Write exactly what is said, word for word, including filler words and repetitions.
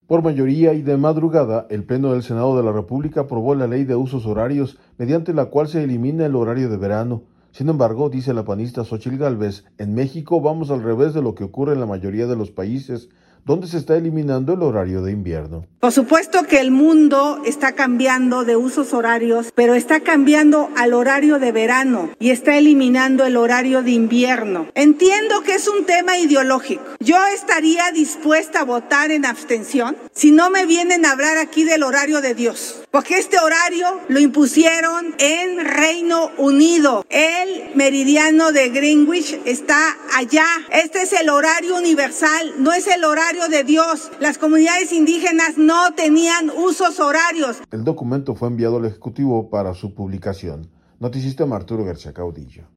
Por mayoría y de madrugada, el Pleno del Senado de la República aprobó la Ley de Usos Horarios, mediante la cual se elimina el horario de verano. Sin embargo, dice la panista Xóchitl Gálvez, en México vamos al revés de lo que ocurre en la mayoría de los países, donde se está eliminando el horario de invierno. Por supuesto que el mundo está cambiando de usos horarios, pero está cambiando al horario de verano y está eliminando el horario de invierno. Entiendo que es un tema ideológico. Yo estaría dispuesta a votar en abstención si no me vienen a hablar aquí del horario de Dios, porque este horario lo impusieron en Reino Unido. El meridiano de Greenwich está allá. Este es el horario universal, no es el horario de Dios. Las comunidades indígenas no tenían usos horarios. El documento fue enviado al Ejecutivo para su publicación. Noticista Arturo García Caudillo.